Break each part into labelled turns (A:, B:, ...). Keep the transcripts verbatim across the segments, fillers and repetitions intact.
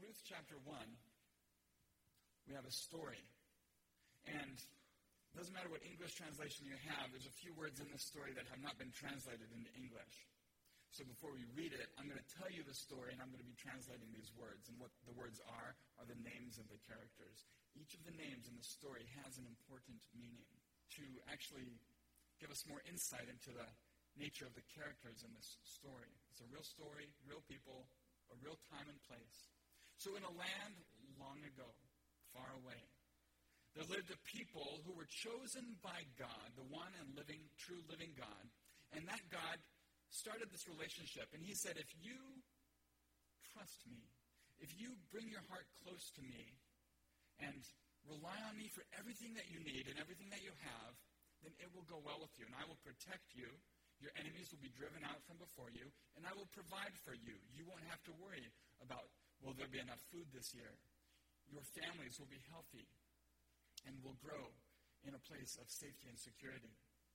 A: Ruth chapter one, we have a story. And it doesn't matter what English translation you have, there's a few words in this story that have not been translated into English. So before we read it, I'm going to tell you the story, and I'm going to be translating these words. And what the words are, are the names of the characters. Each of the names in the story has an important meaning to actually give us more insight into the nature of the characters in this story. It's a real story, real people, a real time and place. So in a land long ago, far away, there lived a people who were chosen by God, the one and living, true living God. And that God started this relationship. And he said, if you trust me, if you bring your heart close to me and rely on me for everything that you need and everything that you have, then it will go well with you. And I will protect you. Your enemies will be driven out from before you. And I will provide for you. You won't have to worry about, will there be enough food this year? Your families will be healthy and will grow in a place of safety and security.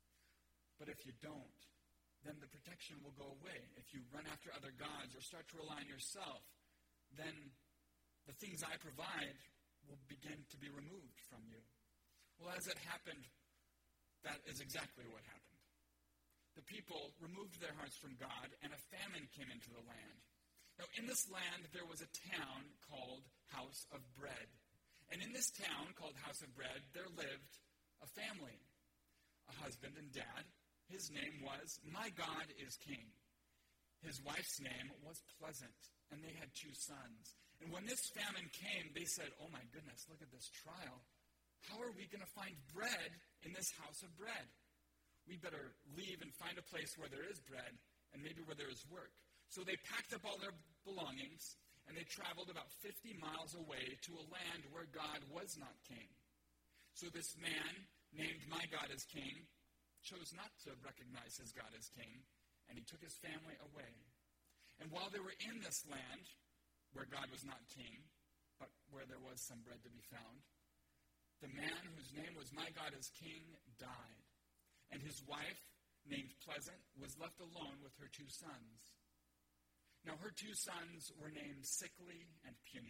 A: But if you don't, then the protection will go away. If you run after other gods or start to rely on yourself, then the things I provide will begin to be removed from you. Well, as it happened, that is exactly what happened. The people removed their hearts from God, and a famine came into the land. Now, in this land, there was a town called House of Bread. And in this town called House of Bread, there lived a family, a husband and dad. His name was My God is King. His wife's name was Pleasant, and they had two sons. And when this famine came, they said, oh my goodness, look at this trial. How are we going to find bread in this house of bread? We better leave and find a place where there is bread and maybe where there is work. So they packed up all their belongings, and they traveled about fifty miles away to a land where God was not king. So this man, named My God is King, chose not to recognize his God as king, and he took his family away. And while they were in this land, where God was not king, but where there was some bread to be found, the man whose name was My God is King died. And his wife, named Pleasant, was left alone with her two sons. Now her two sons were named Sickly and Puny.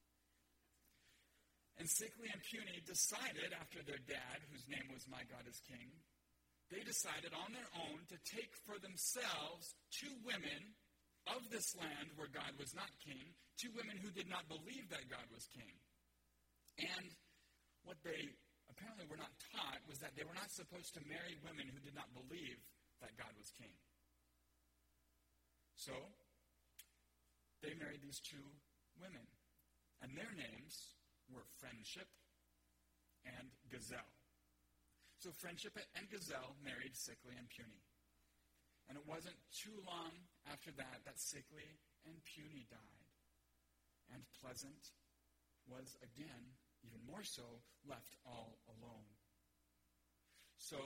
A: And Sickly and Puny decided, after their dad, whose name was My God is King, they decided on their own to take for themselves two women of this land where God was not king, two women who did not believe that God was king. And what they apparently were not taught was that they were not supposed to marry women who did not believe that God was king. So, they married these two women, and their names were Friendship and Gazelle. So Friendship and Gazelle married Sickly and Puny. And it wasn't too long after that that Sickly and Puny died. And Pleasant was again, even more so, left all alone. So,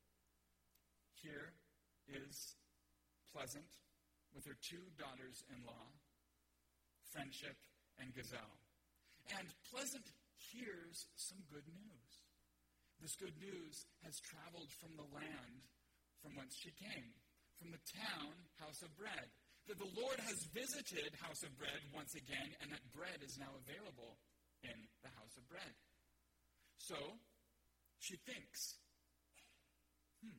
A: here is Pleasant with her two daughters-in-law, Friendship and Gazelle. And Pleasant hears some good news. This good news has traveled from the land from whence she came, from the town, House of Bread. That the Lord has visited House of Bread once again, and that bread is now available in the House of Bread. So, she thinks, hmm,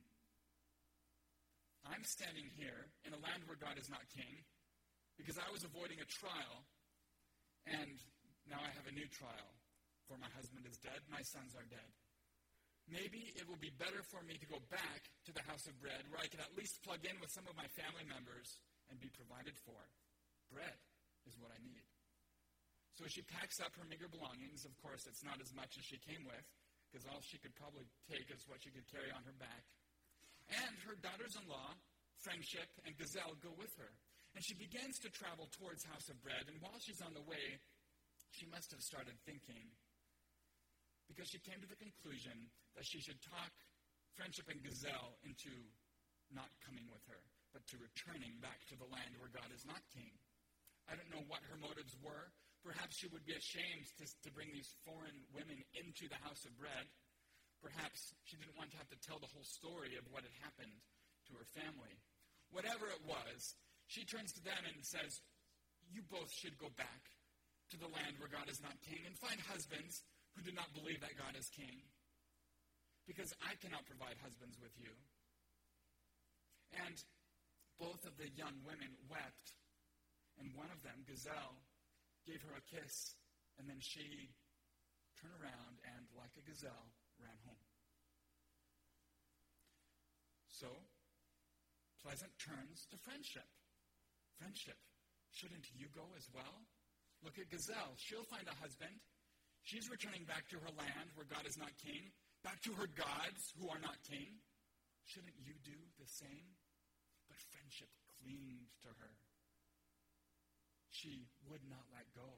A: I'm standing here in a land where God is not king because I was avoiding a trial, and now I have a new trial. For my husband is dead, my sons are dead. Maybe it will be better for me to go back to the House of Bread where I can at least plug in with some of my family members and be provided for. Bread is what I need. So she packs up her meager belongings. Of course, it's not as much as she came with, because all she could probably take is what she could carry on her back. And her daughters-in-law, Friendship and Gazelle, go with her. And she begins to travel towards House of Bread, and while she's on the way, she must have started thinking, because she came to the conclusion that she should talk Friendship and Gazelle into not coming with her, but to returning back to the land where God is not king. I don't know what her motives were. Perhaps she would be ashamed to, to bring these foreign women into the House of Bread. Perhaps she didn't want to have to tell the whole story of what had happened to her family. Whatever it was, she turns to them and says, you both should go back to the land where God is not king, and find husbands who do not believe that God is king, because I cannot provide husbands with you." And both of the young women wept, and one of them, Gazelle, gave her a kiss, and then she turned around and, like a gazelle, ran home. So, Pleasant turns to friendship. Friendship. Shouldn't you go as well? Look at Gazelle. She'll find a husband. She's returning back to her land where God is not king, back to her gods who are not king. Shouldn't you do the same? But friendship clinged to her. She would not let go.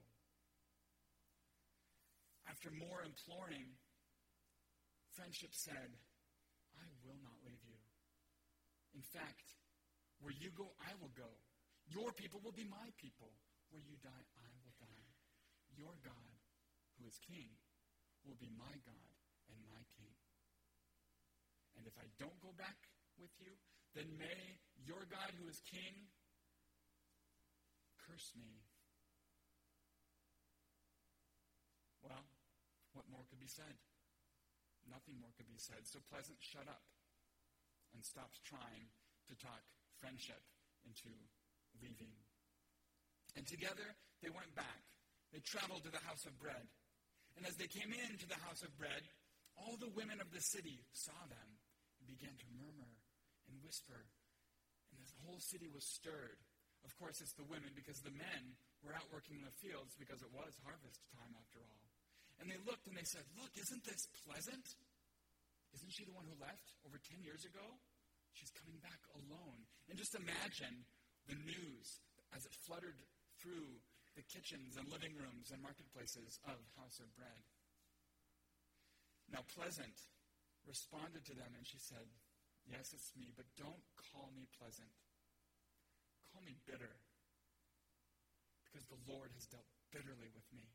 A: After more imploring, friendship said, "I will not leave you. In fact, where you go, I will go. Your people will be my people. Where you die, I will die. Your God, who is king, will be my God and my king. And if I don't go back with you, then may your God, who is king, curse me." Well, what more could be said? Nothing more could be said. So Pleasant shut up and stopped trying to talk friendship into leaving. And together they went back. They traveled to the house of bread. And as they came into the house of bread, all the women of the city saw them and began to murmur and whisper. And the whole city was stirred. Of course, it's the women, because the men were out working in the fields, because it was harvest time after all. And they looked and they said, "Look, isn't this Pleasant? Isn't she the one who left over ten years ago? She's coming back alone." And just imagine the news as it fluttered through the kitchens and living rooms and marketplaces of House of Bread. Now Pleasant responded to them and she said, "Yes, it's me, but don't call me Pleasant. Call me bitter, because the Lord has dealt bitterly with me.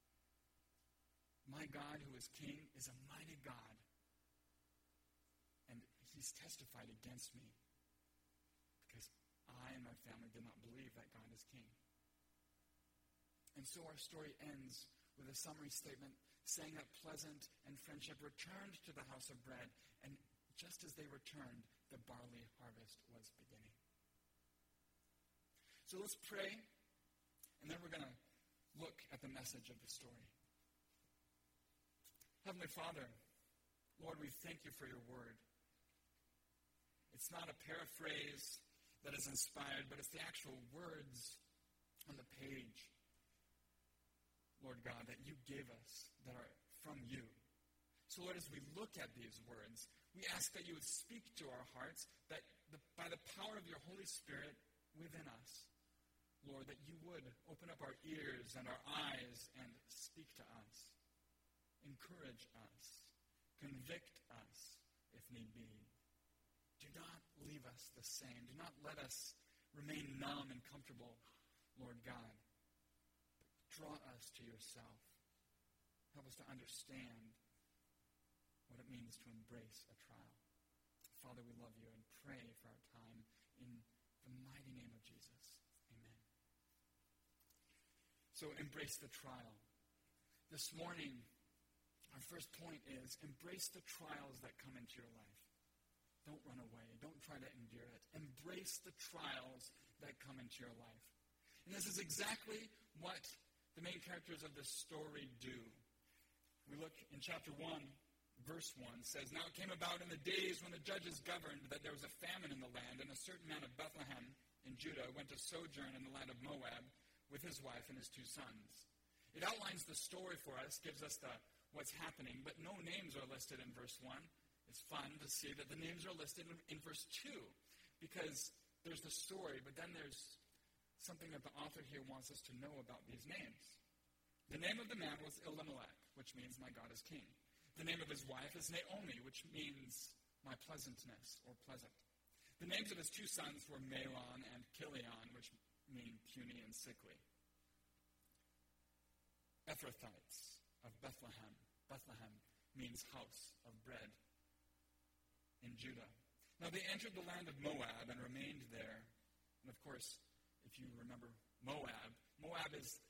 A: My God, who is king, is a mighty God, and he's testified against me, because I and my family did not believe that God is king." And so our story ends with a summary statement saying that Pleasant and friendship returned to the house of bread, and just as they returned, the barley harvest was beginning. So let's pray, and then we're going to look at the message of the story. Heavenly Father, Lord, we thank you for your word. It's not a paraphrase that is inspired, but it's the actual words on the page, Lord God, that you gave us that are from you. So Lord, as we look at these words, we ask that you would speak to our hearts, that the, by the power of your Holy Spirit within us, Lord, that you would open up our ears and our eyes and speak to us. Encourage us. Convict us, if need be. Do not leave us the same. Do not let us remain numb and comfortable, Lord God. But draw us to yourself. Help us to understand what it means to embrace a trial. Father, we love you and pray for our time in the mighty name of Jesus. Amen. So embrace the trial. This morning, our first point is embrace the trials that come into your life. Don't run away. Don't try to endure it. Embrace the trials that come into your life. And this is exactly what the main characters of this story do. We look in chapter one, verse one, says, "Now it came about in the days when the judges governed that there was a famine in the land, and a certain man of Bethlehem in Judah went to sojourn in the land of Moab with his wife and his two sons." It outlines the story for us, gives us the what's happening, but no names are listed in verse one. It's fun to see that the names are listed in, in verse two, because there's the story, but then there's something that the author here wants us to know about these names. The name of the man was Elimelech, which means my God is king. The name of his wife is Naomi, which means my pleasantness or pleasant. The names of his two sons were Mahlon and Chilion, which mean puny and sickly. Ephrathites of Bethlehem. Bethlehem means house of bread in Judah. Now they entered the land of Moab and remained there. And of course, if you remember Moab, Moab is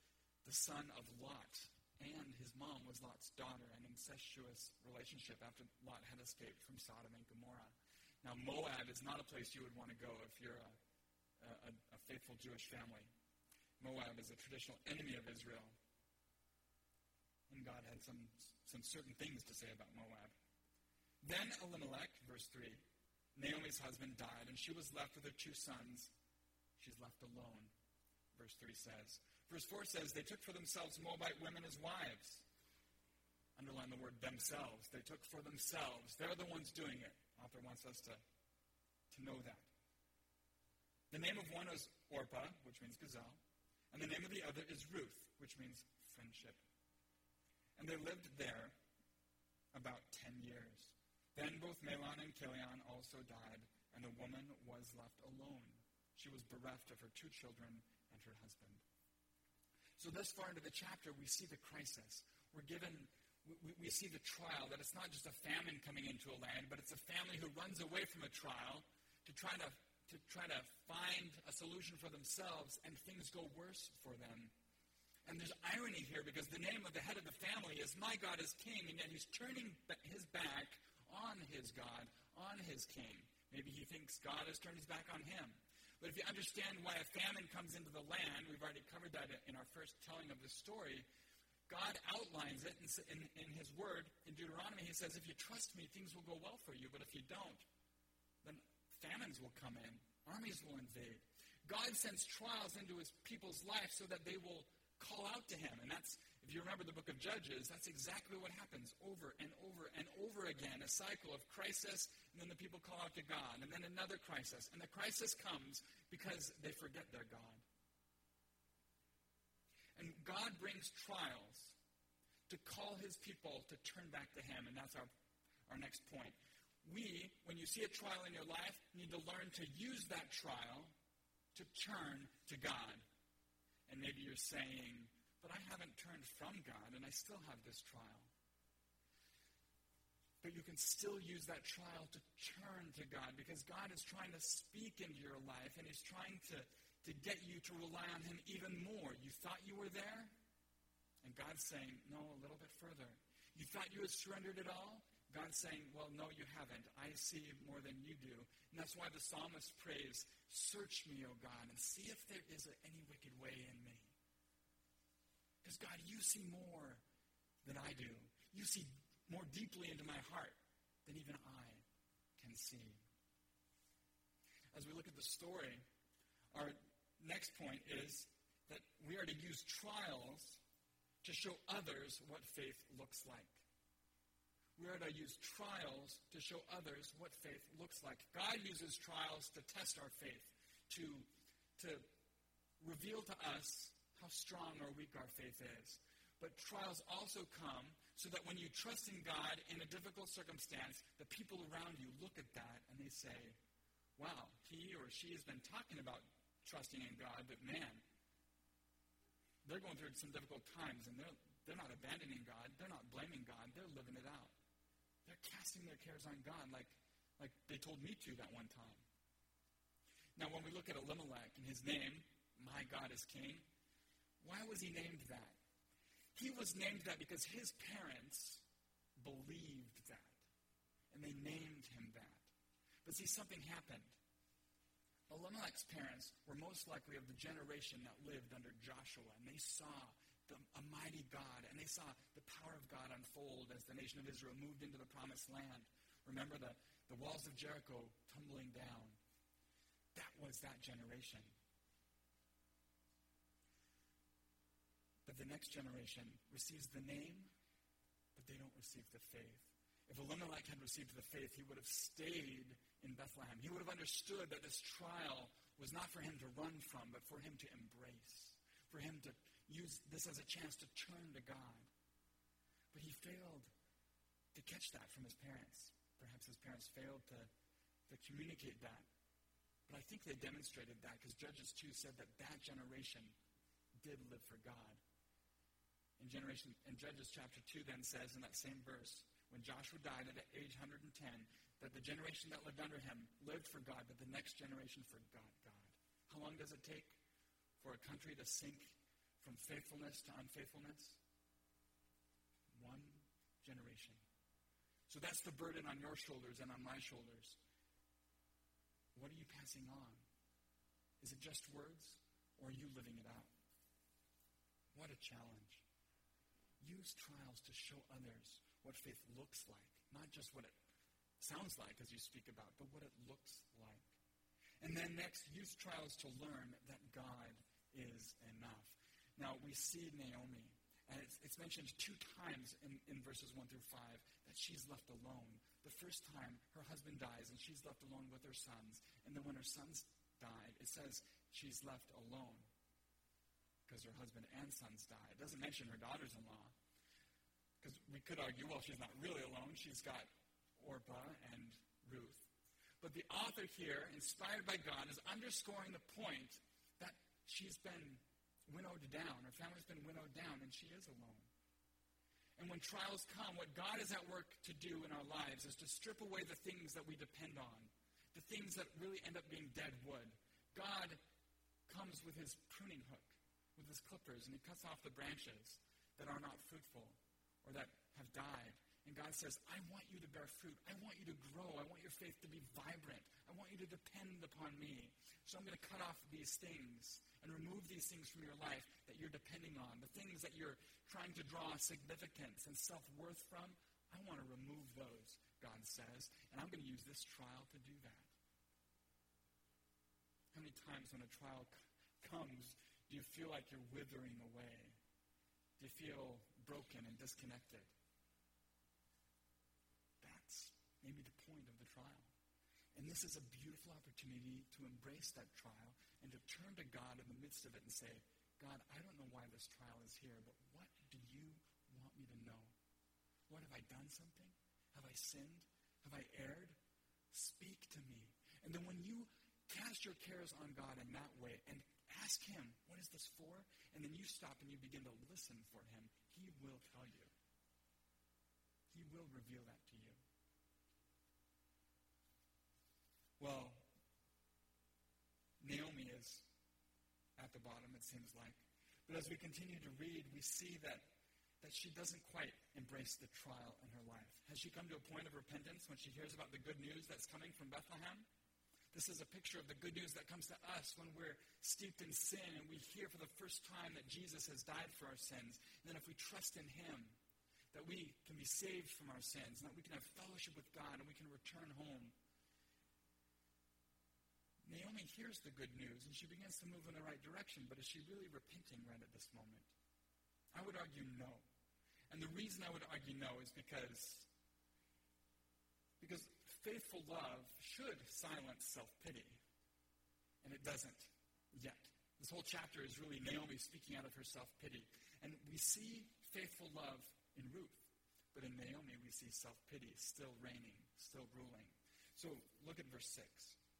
A: the son of Lot, and his mom was Lot's daughter, an incestuous relationship after Lot had escaped from Sodom and Gomorrah. Now, Moab is not a place you would want to go if you're a, a, a faithful Jewish family. Moab is a traditional enemy of Israel. And God had some, some certain things to say about Moab. Then Elimelech, verse three, Naomi's husband died, and she was left with her two sons. She's left alone, verse three says. Verse four says, they took for themselves Moabite women as wives. Underline the word themselves. They took for themselves. They're the ones doing it. The author wants us to, to know that. The name of one is Orpah, which means gazelle, and the name of the other is Ruth, which means friendship. And they lived there about ten years. Then both Mahlon and Chilion also died, and the woman was left alone. She was bereft of her two children and her husband. So thus far into the chapter, we see the crisis. We're given, we, we see the trial, that it's not just a famine coming into a land, but it's a family who runs away from a trial to try to, to try to find a solution for themselves, and things go worse for them. And there's irony here, because the name of the head of the family is My God is King, and yet he's turning his back on his God, on his king. Maybe he thinks God has turned his back on him. But if you understand why a famine comes into the land, we've already covered that in our first telling of the story, God outlines it in, in, in his word. In Deuteronomy, he says, if you trust me, things will go well for you. But if you don't, then famines will come in. Armies will invade. God sends trials into his people's life so that they will call out to him. And that's, if you remember the book of Judges, that's exactly what happens over and over and over again. A cycle of crisis, and then the people call out to God, and then another crisis. And the crisis comes because they forget their God. And God brings trials to call his people to turn back to him. And that's our, our next point. We, when you see a trial in your life, need to learn to use that trial to turn to God. And maybe you're saying, but I haven't turned from God, and I still have this trial. But you can still use that trial to turn to God, because God is trying to speak into your life, and he's trying to, to get you to rely on him even more. You thought you were there, and God's saying, no, a little bit further. You thought you had surrendered it all? God's saying, well, no, you haven't. I see more than you do. And that's why the psalmist prays, search me, O God, and see if there is any wicked way in me. Because, God, you see more than I do. You see more deeply into my heart than even I can see. As we look at the story, our next point is that we are to use trials to show others what faith looks like. We are to use trials to show others what faith looks like. God uses trials to test our faith, to, to reveal to us how strong or weak our faith is. But trials also come so that when you trust in God in a difficult circumstance, the people around you look at that and they say, wow, he or she has been talking about trusting in God, but man, they're going through some difficult times, and they're, they're not abandoning God. They're not blaming God. They're living it out. They're casting their cares on God like, like they told me to that one time. Now, when we look at Elimelech and his name, My God is King, why was he named that? He was named that because his parents believed that, and they named him that. But see, something happened. Elimelech's parents were most likely of the generation that lived under Joshua, and they saw the, a mighty God, and they saw the power of God unfold as the nation of Israel moved into the promised land. Remember the, the walls of Jericho tumbling down. That was that generation. But the next generation receives the name, but they don't receive the faith. If Elimelech had received the faith, he would have stayed in Bethlehem. He would have understood that this trial was not for him to run from, but for him to embrace, for him to use this as a chance to turn to God. But he failed to catch that from his parents. Perhaps his parents failed to, to communicate that. But I think they demonstrated that, because Judges two said that that generation did live for God. In generation, in Judges chapter two then says in that same verse, when Joshua died at age one hundred ten, that the generation that lived under him lived for God, but the next generation forgot God. How long does it take for a country to sink from faithfulness to unfaithfulness? One generation. So that's the burden on your shoulders and on my shoulders. What are you passing on? Is it just words, or are you living it out? What a challenge. Use trials to show others what faith looks like, not just what it sounds like as you speak about, but what it looks like. And then next, use trials to learn that God is enough. Now, we see Naomi, and it's, it's mentioned two times in, in verses one through five that she's left alone. The first time, her husband dies, and she's left alone with her sons. And then when her sons died, it says she's left alone because her husband and sons died. It doesn't mention her daughters-in-law, because we could argue, well, she's not really alone. She's got Orpah and Ruth. But the author here, inspired by God, is underscoring the point that she's been winnowed down. Her family's been winnowed down, and she is alone. And when trials come, what God is at work to do in our lives is to strip away the things that we depend on, the things that really end up being dead wood. God comes with his pruning hook, with his clippers, and he cuts off the branches that are not fruitful or that have died. And God says, I want you to bear fruit. I want you to grow. I want your faith to be vibrant. I want you to depend upon me. So I'm going to cut off these things and remove these things from your life that you're depending on, the things that you're trying to draw significance and self-worth from. I want to remove those, God says, and I'm going to use this trial to do that. How many times when a trial c- comes do you feel like you're withering away? Do you feel broken and disconnected? That's maybe the point of the trial. And this is a beautiful opportunity to embrace that trial and to turn to God in the midst of it and say, God, I don't know why this trial is here, but what do you want me to know? What, have I done something? Have I sinned? Have I erred? Speak to me. And then when you cast your cares on God in that way and ask him, what is this for? And then you stop and you begin to listen for him, he will tell you. He will reveal that to you. Well, Naomi is at the bottom, it seems like. But as we continue to read, we see that, that she doesn't quite embrace the trial in her life. Has she come to a point of repentance when she hears about the good news that's coming from Bethlehem? This is a picture of the good news that comes to us when we're steeped in sin and we hear for the first time that Jesus has died for our sins. And then if we trust in him, that we can be saved from our sins, and that we can have fellowship with God, and we can return home. Naomi hears the good news, and she begins to move in the right direction, but is she really repenting right at this moment? I would argue no. And the reason I would argue no is because, because faithful love should silence self-pity, and it doesn't yet. This whole chapter is really Naomi speaking out of her self-pity. And we see faithful love in Ruth, but in Naomi we see self-pity still reigning, still ruling. So look at verse six.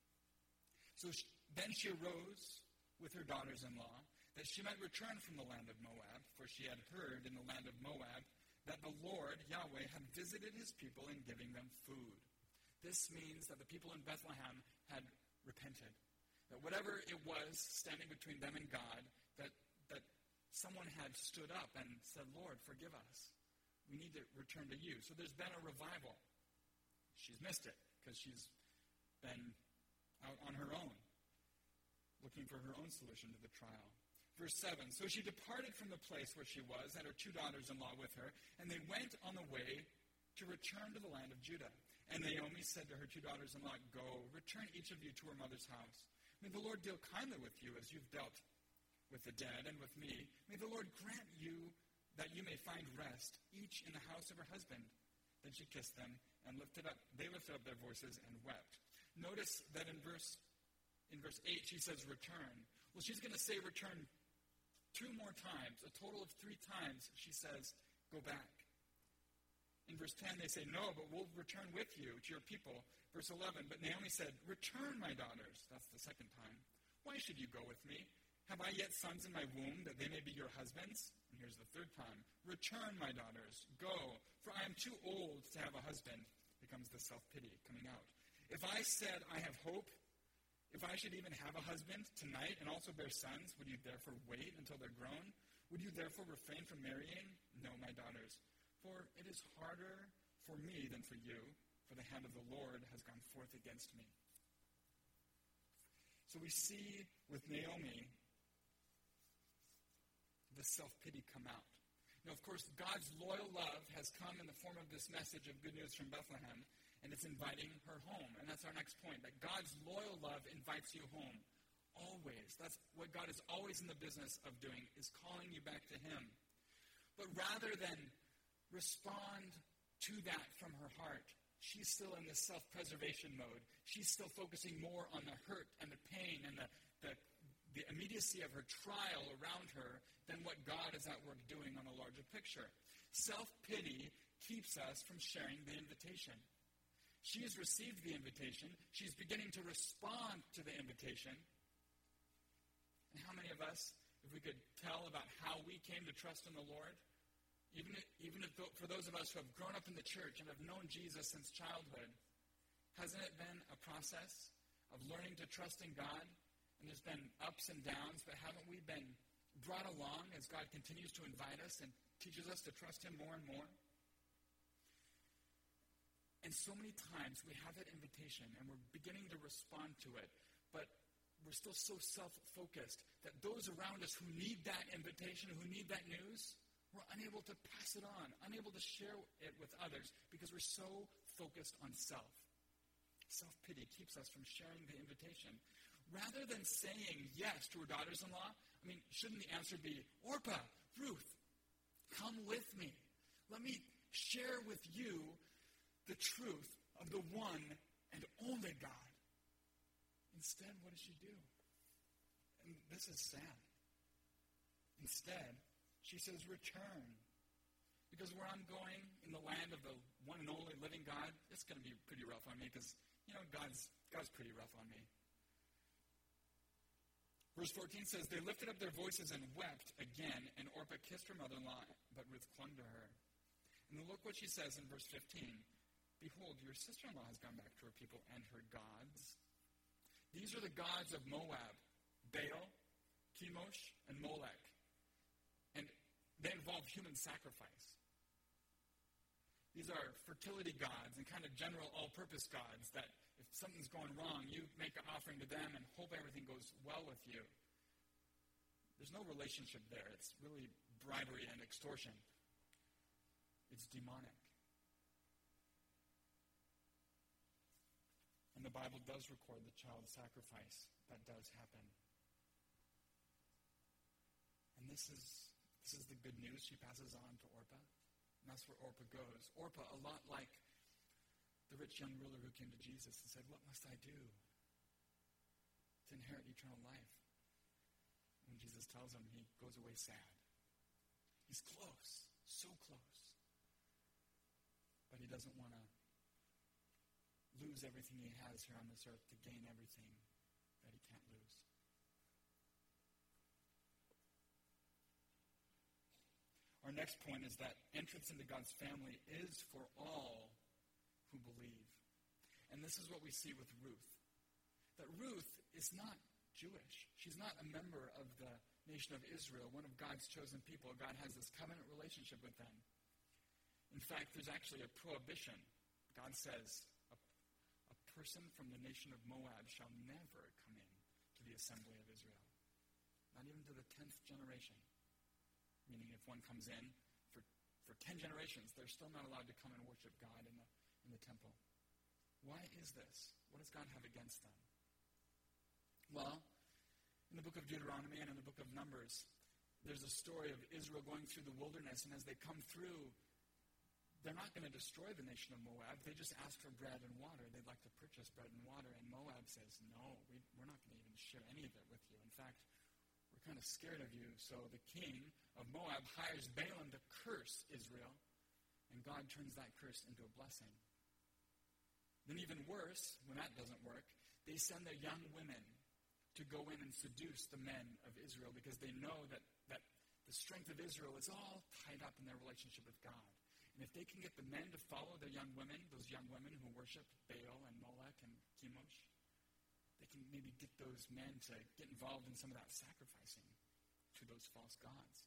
A: So she, then she arose with her daughters-in-law, that she might return from the land of Moab, for she had heard in the land of Moab that the Lord, Yahweh, had visited his people in giving them food. This means that the people in Bethlehem had repented. That whatever it was standing between them and God, that, that someone had stood up and said, Lord, forgive us. We need to return to you. So there's been a revival. She's missed it because she's been out on her own, looking for her own solution to the trial. Verse seven, so she departed from the place where she was, and her two daughters-in-law with her, and they went on the way to return to the land of Judah. And Naomi said to her two daughters-in-law, go, return each of you to her mother's house. May the Lord deal kindly with you as you've dealt with the dead and with me. May the Lord grant you that you may find rest, each in the house of her husband. Then she kissed them and lifted up. They lifted up their voices and wept. Notice that in verse in verse eight she says return. Well, she's going to say return two more times. A total of three times she says go back. In verse ten they say no, but we'll return with you to your people. Verse eleven, but Naomi said, return, my daughters. That's the second time. Why should you go with me? Have I yet sons in my womb that they may be your husbands? And here's the third time. Return, my daughters. Go, for I am too old to have a husband. Becomes the self-pity coming out. If I said I have hope, if I should even have a husband tonight and also bear sons, would you therefore wait until they're grown? Would you therefore refrain from marrying? No, my daughters, for it is harder for me than for you, for the hand of the Lord has gone forth against me. So we see with Naomi the self-pity come out. Now, of course, God's loyal love has come in the form of this message of good news from Bethlehem, and it's inviting her home. And that's our next point, that God's loyal love invites you home. Always. That's what God is always in the business of doing, is calling you back to him. But rather than respond to that from her heart, she's still in this self-preservation mode. She's still focusing more on the hurt and the pain and the, the, the immediacy of her trial around her than what God is at work doing on a larger picture. Self-pity keeps us from sharing the invitation. She has received the invitation. She's beginning to respond to the invitation. And how many of us, if we could tell about how we came to trust in the Lord, even if, even if th- for those of us who have grown up in the church and have known Jesus since childhood, hasn't it been a process of learning to trust in God? And there's been ups and downs, but haven't we been brought along as God continues to invite us and teaches us to trust him more and more? And so many times we have that invitation and we're beginning to respond to it, but we're still so self-focused that those around us who need that invitation, who need that news, we're unable to pass it on, unable to share it with others because we're so focused on self. Self-pity keeps us from sharing the invitation. Rather than saying yes to her daughters-in-law, I mean, shouldn't the answer be, Orpah, Ruth, come with me. Let me share with you the truth of the one and only God. Instead, what does she do? And this is sad. Instead, she says, return. Because where I'm going in the land of the one and only living God, it's going to be pretty rough on me because, you know, God's, God's pretty rough on me. Verse fourteen says, they lifted up their voices and wept again, and Orpah kissed her mother-in-law, but Ruth clung to her. And look what she says in verse fifteen. Behold, your sister-in-law has gone back to her people and her gods. These are the gods of Moab, Baal, Chemosh, and Molech. And they involve human sacrifice. These are fertility gods and kind of general all-purpose gods that if something's going wrong, you make an offering to them and hope everything goes well with you. There's no relationship there. It's really bribery and extortion. It's demonic. And the Bible does record the child sacrifice. That does happen. And this is this is the good news she passes on to Orpah. And that's where Orpah goes. Orpah, a lot like the rich young ruler who came to Jesus and said, what must I do to inherit eternal life? When Jesus tells him, he goes away sad. He's close, so close. But he doesn't want to lose everything he has here on this earth to gain everything that he can't lose. Our next point is that entrance into God's family is for all who believe. And this is what we see with Ruth. That Ruth is not Jewish. She's not a member of the nation of Israel, one of God's chosen people. God has this covenant relationship with them. In fact, there's actually a prohibition. God says, a, a person from the nation of Moab shall never come in to the assembly of Israel. Not even to the tenth generation. Meaning if one comes in for, for ten generations, they're still not allowed to come and worship God in the, in the temple. Why is this? What does God have against them? Well, in the book of Deuteronomy and in the book of Numbers, there's a story of Israel going through the wilderness, and as they come through, they're not going to destroy the nation of Moab. They just ask for bread and water. They'd like to purchase bread and water, and Moab says, no, we, we're not going to even share any of it with you. In fact, we're kind of scared of you. So the king of Moab hires Balaam to curse Israel, and God turns that curse into a blessing. Then even worse, when that doesn't work, they send their young women to go in and seduce the men of Israel because they know that, that the strength of Israel is all tied up in their relationship with God. And if they can get the men to follow their young women, those young women who worship Baal and Molech and Chemosh, they can maybe get those men to get involved in some of that sacrificing to those false gods.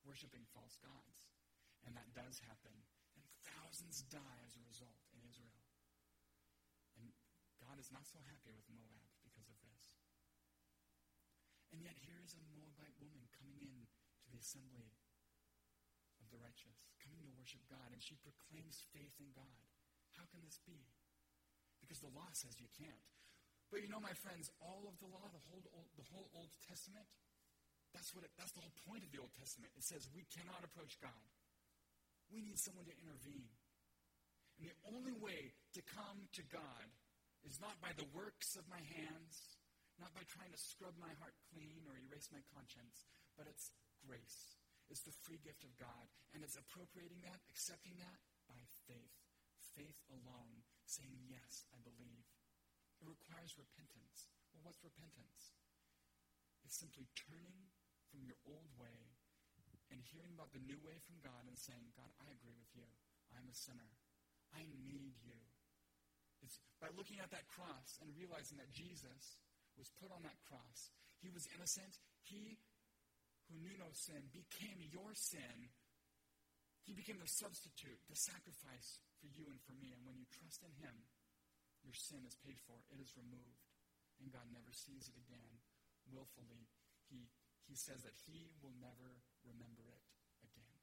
A: worshiping false gods. And that does happen. And thousands die as a result in Israel. And God is not so happy with Moab because of this. And yet here is a Moabite woman coming in to the assembly of the righteous, coming to worship God, and she proclaims faith in God. How can this be? Because the law says you can't. But you know, my friends, all of the law, the whole Old, the whole Old Testament, that's what it, that's the whole point of the Old Testament. It says we cannot approach God. We need someone to intervene. And the only way to come to God is not by the works of my hands, not by trying to scrub my heart clean or erase my conscience, but it's grace. It's the free gift of God. And it's appropriating that, accepting that by faith. Faith alone, saying, yes, I believe. It requires repentance. Well, what's repentance? It's simply turning from your old way and hearing about the new way from God and saying, God, I agree with you. I'm a sinner. I need you. It's by looking at that cross and realizing that Jesus was put on that cross. He was innocent. He who knew no sin became your sin. He became the substitute, the sacrifice for you and for me. And when you trust in him, your sin is paid for. It is removed. And God never sees it again. Willfully, he, he says that he will never remember it again.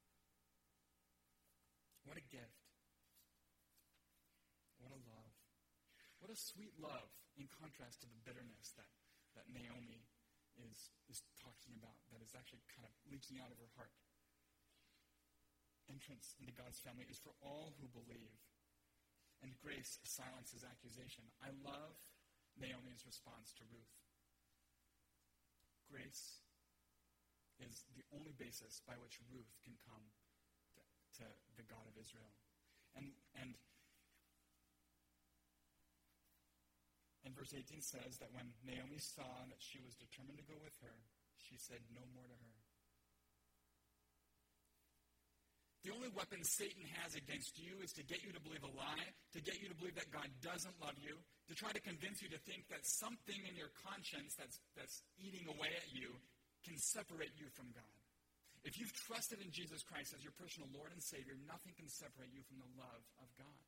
A: What a gift. What a love. What a sweet love in contrast to the bitterness that, that Naomi is, is talking about, that is actually kind of leaking out of her heart. Entrance into God's family is for all who believe. And grace silences accusation. I love Naomi's response to Ruth. Grace is the only basis by which Ruth can come to, to the God of Israel. And, and, and verse eighteen says that when Naomi saw that she was determined to go with her, she said no more to her. The only weapon Satan has against you is to get you to believe a lie, to get you to believe that God doesn't love you, to try to convince you to think that something in your conscience that's, that's eating away at you can separate you from God. If you've trusted in Jesus Christ as your personal Lord and Savior, nothing can separate you from the love of God.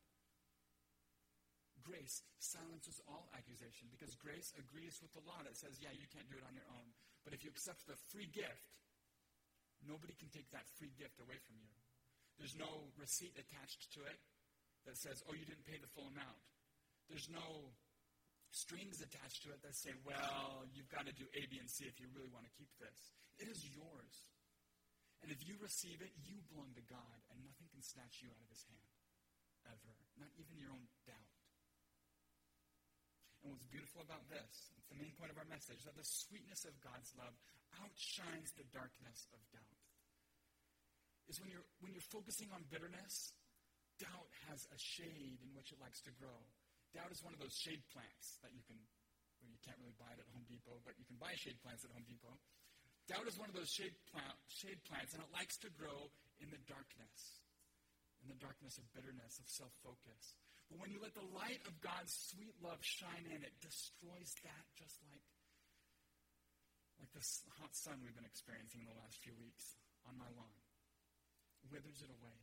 A: Grace silences all accusation because grace agrees with the law that says, yeah, you can't do it on your own. But if you accept the free gift, nobody can take that free gift away from you. There's no receipt attached to it that says, oh, you didn't pay the full amount. There's no strings attached to it that say, well, you've got to do A, B, and C if you really want to keep this. It is yours. And if you receive it, you belong to God, and nothing can snatch you out of his hand, ever. Not even your own doubt. And what's beautiful about this, it's the main point of our message, that the sweetness of God's love outshines the darkness of doubt. Is when you're when you're focusing on bitterness, doubt has a shade in which it likes to grow. Doubt is one of those shade plants that you can, well, you can't really buy it at Home Depot, but you can buy shade plants at Home Depot. Doubt is one of those shade plant, shade plants, and it likes to grow in the darkness, in the darkness of bitterness, of self-focus. But when you let the light of God's sweet love shine in, it destroys that, just like, like this hot sun we've been experiencing in the last few weeks on my lawn. Withers it away.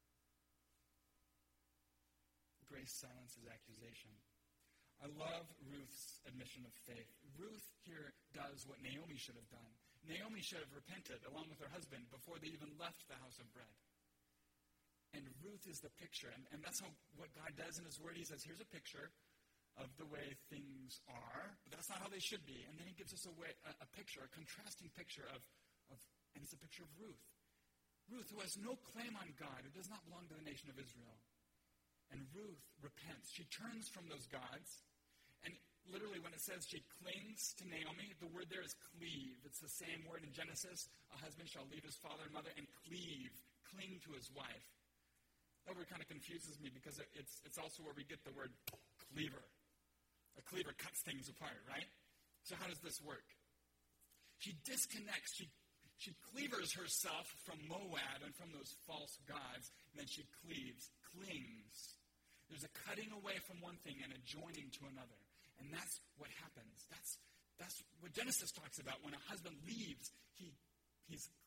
A: Grace silences accusation. I love Ruth's admission of faith. Ruth here does what Naomi should have done. Naomi should have repented along with her husband before they even left the house of bread. And Ruth is the picture, and, and that's how what God does in his word. He says, here's a picture of the way things are, but that's not how they should be. And then he gives us a, way, a, a picture, a contrasting picture of, of, and it's a picture of Ruth. Ruth, who has no claim on God, who does not belong to the nation of Israel. And Ruth repents. She turns from those gods. And literally when it says she clings to Naomi, the word there is cleave. It's the same word in Genesis. A husband shall leave his father and mother and cleave, cling to his wife. That word kind of confuses me because it's, it's also where we get the word cleaver. A cleaver cuts things apart, right? So how does this work? She disconnects. She She cleavers herself from Moab and from those false gods, and then she cleaves, clings. There's a cutting away from one thing and a joining to another. And that's what happens. That's that's what Genesis talks about. When a husband leaves, he he's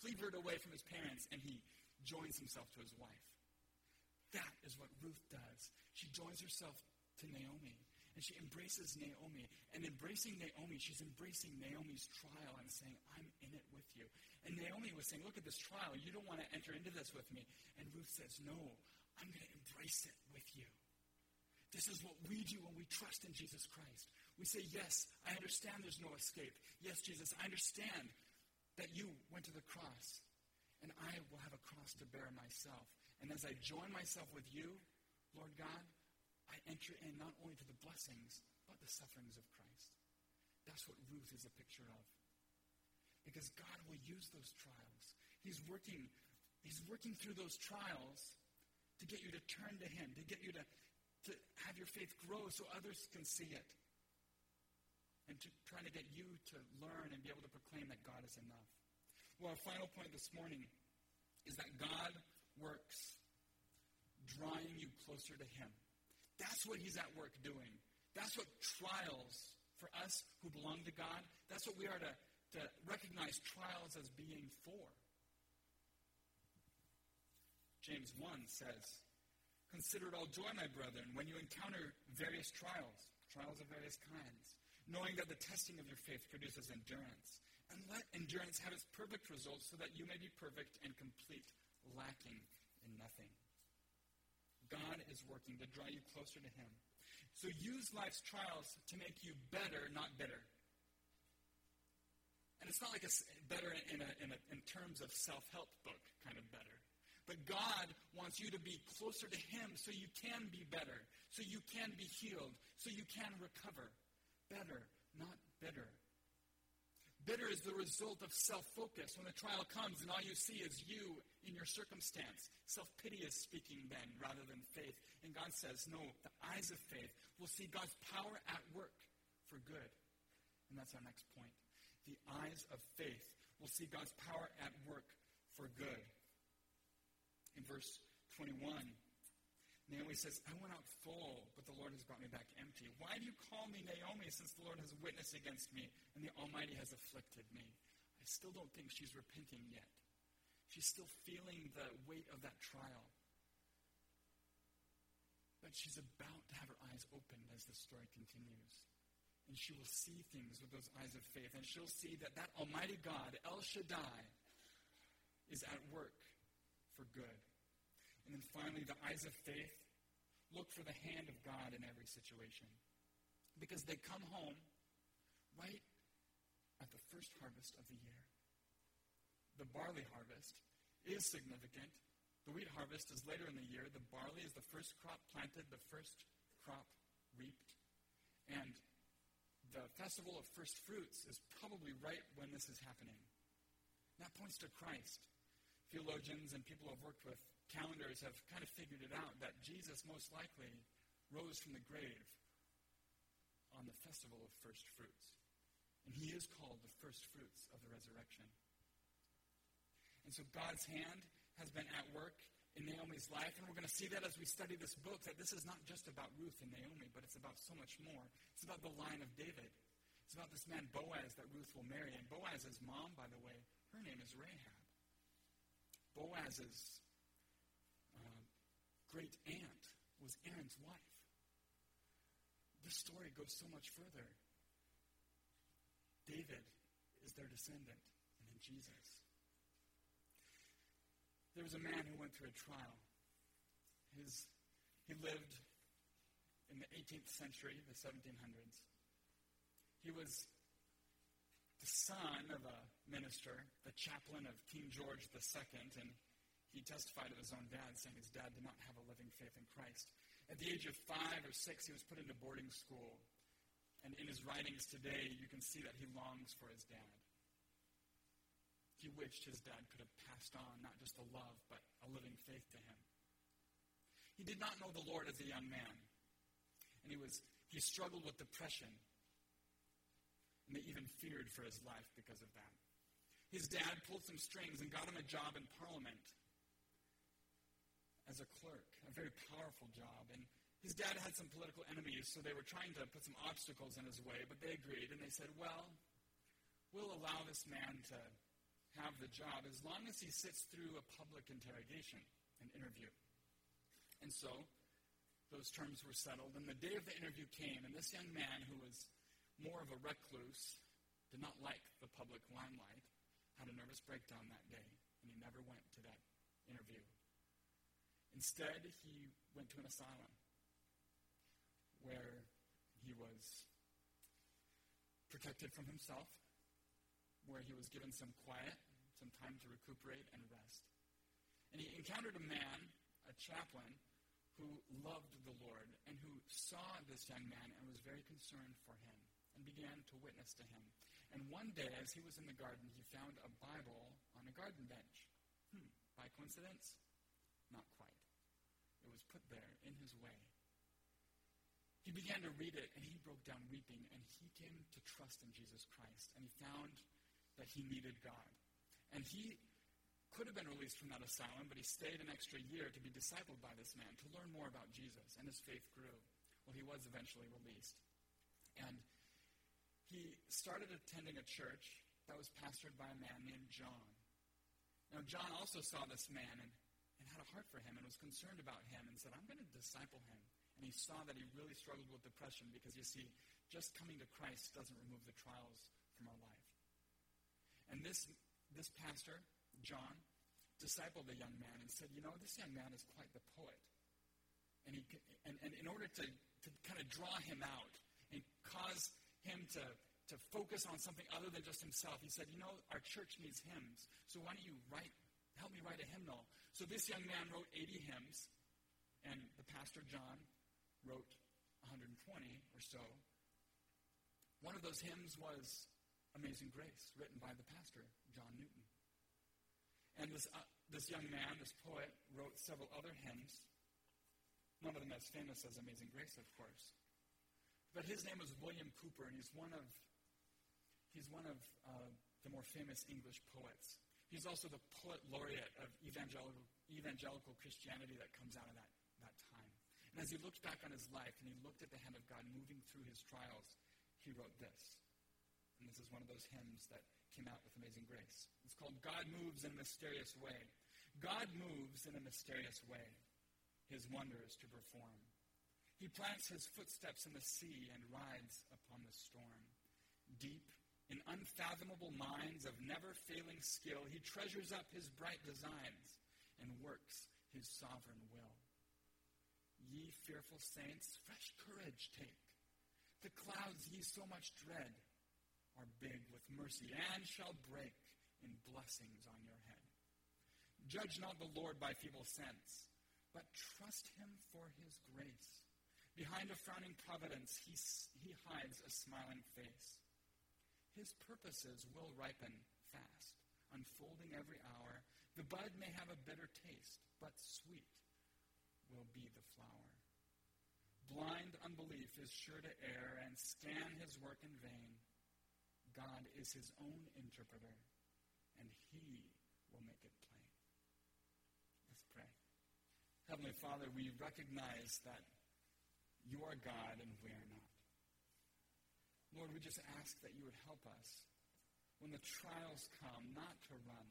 A: cleavered away from his parents, and he joins himself to his wife. That is what Ruth does. She joins herself to Naomi, and she embraces Naomi. And embracing Naomi, she's embracing Naomi's trial and saying, I'm in it with you. And Naomi was saying, look at this trial. You don't want to enter into this with me. And Ruth says, no, I'm going to embrace it with you. This is what we do when we trust in Jesus Christ. We say, yes, I understand there's no escape. Yes, Jesus, I understand that you went to the cross, and I will have a cross to bear myself. And as I join myself with you, Lord God, I enter in not only to the blessings, but the sufferings of Christ. That's what Ruth is a picture of. Because God will use those trials. He's working, he's working through those trials to get you to turn to him, to get you to, to have your faith grow so others can see it. And to trying to get you to learn and be able to proclaim that God is enough. Well, our final point this morning is that God works drawing you closer to him. That's what he's at work doing. That's what trials, for us who belong to God, that's what we are to, to recognize trials as being for. James one says, consider it all joy, my brethren, when you encounter various trials, trials of various kinds, knowing that the testing of your faith produces endurance. And let endurance have its perfect results so that you may be perfect and complete, lacking in nothing. God is working to draw you closer to him. So use life's trials to make you better, not bitter. And it's not like a better in, a, in, a, in terms of self-help book kind of better. But God wants you to be closer to him so you can be better, so you can be healed, so you can recover. Better, not bitter. Bitter is the result of self-focus. When the trial comes and all you see is you in your circumstance, self-pity is speaking then rather than faith. And God says, no, the eyes of faith will see God's power at work for good. And that's our next point. The eyes of faith will see God's power at work for good. In verse twenty-one, Naomi says, I went out full, but the Lord has brought me back empty. Why do you call me Naomi, since the Lord has witnessed against me, and the Almighty has afflicted me? I still don't think she's repenting yet. She's still feeling the weight of that trial. But she's about to have her eyes opened as the story continues. And she will see things with those eyes of faith. And she'll see that that Almighty God, El Shaddai, is at work for good. And then finally, the eyes of faith look for the hand of God in every situation. Because they come home right at the first harvest of the year. The barley harvest is significant. The wheat harvest is later in the year. The barley is the first crop planted, the first crop reaped. And the festival of first fruits is probably right when this is happening. That points to Christ. Theologians and people who have worked with calendars have kind of figured it out that Jesus most likely rose from the grave on the festival of first fruits. And he is called the first fruits of the resurrection. And so God's hand has been at work in Naomi's life, and we're going to see that as we study this book, that this is not just about Ruth and Naomi, but it's about so much more. It's about the line of David. It's about this man Boaz that Ruth will marry. And Boaz's mom, by the way, her name is Rahab. Boaz's uh, great aunt was Aaron's wife. This story goes so much further. David is their descendant, and then Jesus. There was a man who went through a trial. His, he lived in the eighteenth century, the seventeen hundreds. He was the son of a minister, the chaplain of King George the Second, and he testified of his own dad, saying his dad did not have a living faith in Christ. At the age of five or six, he was put into boarding school. And in his writings today, you can see that he longs for his dad. He wished his dad could have passed on not just a love, but a living faith to him. He did not know the Lord as a young man. And he was he struggled with depression. And they even feared for his life because of that. His dad pulled some strings and got him a job in Parliament as a clerk, a very powerful job. And his dad had some political enemies, so they were trying to put some obstacles in his way, but they agreed, and they said, well, we'll allow this man to have the job as long as he sits through a public interrogation, an interview. And so, those terms were settled, and the day of the interview came, and this young man, who was more of a recluse, did not like the public limelight, had a nervous breakdown that day, and he never went to that interview. Instead, he went to an asylum where he was protected from himself, where he was given some quiet, some time to recuperate and rest. And he encountered a man, a chaplain, who loved the Lord and who saw this young man and was very concerned for him and began to witness to him. And one day, as he was in the garden, he found a Bible on a garden bench. Hmm, by coincidence? Not quite. It was put there in his way. He began to read it, and he broke down weeping, and he came to trust in Jesus Christ, and he found that he needed God. And he could have been released from that asylum, but he stayed an extra year to be discipled by this man, to learn more about Jesus, and his faith grew. Well, he was eventually released. And he started attending a church that was pastored by a man named John. Now, John also saw this man and, and had a heart for him and was concerned about him and said, I'm going to disciple him. And he saw that he really struggled with depression because, you see, just coming to Christ doesn't remove the trials from our life. And this this pastor, John, discipled the young man and said, you know, this young man is quite the poet. And he and, and in order to, to kind of draw him out and cause him to, to focus on something other than just himself, he said, you know, our church needs hymns, so why don't you write, help me write a hymnal. So this young man wrote eighty hymns, and the pastor, John, wrote one hundred twenty or so. One of those hymns was Amazing Grace, written by the pastor, John Newton. And this uh, this young man, this poet, wrote several other hymns, none of them as famous as Amazing Grace, of course. But his name was William Cowper, and he's one of he's one of uh, the more famous English poets. He's also the poet laureate of evangelical, evangelical Christianity that comes out of that, that time. And as he looked back on his life and he looked at the hand of God moving through his trials, he wrote this. And this is one of those hymns that came out with Amazing Grace. It's called God Moves in a Mysterious Way. God moves in a mysterious way, his wonders to perform. He plants his footsteps in the sea and rides upon the storm. Deep in unfathomable minds of never-failing skill, he treasures up his bright designs and works his sovereign will. Ye fearful saints, fresh courage take. The clouds ye so much dread are big with mercy and shall break in blessings on your head. Judge not the Lord by feeble sense, but trust him for his grace. Behind a frowning providence, he, he hides a smiling face. His purposes will ripen fast, unfolding every hour. The bud may have a bitter taste, but sweet will be the flower. Blind unbelief is sure to err and scan his work in vain. God is his own interpreter, and he will make it plain. Let's pray. Heavenly Father, we recognize that you are God and we are not. Lord, we just ask that you would help us when the trials come, not to run,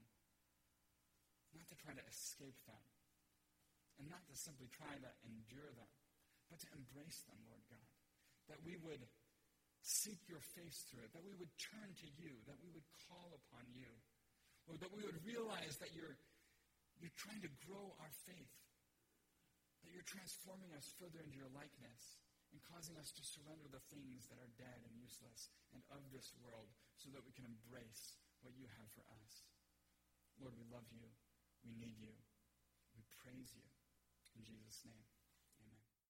A: not to try to escape them, and not to simply try to endure them, but to embrace them, Lord God. That we would seek your face through it, that we would turn to you, that we would call upon you. Lord, that we would realize that you're, you're trying to grow our faith, that you're transforming us further into your likeness and causing us to surrender the things that are dead and useless and of this world so that we can embrace what you have for us. Lord, we love you. We need you. We praise you. In Jesus' name.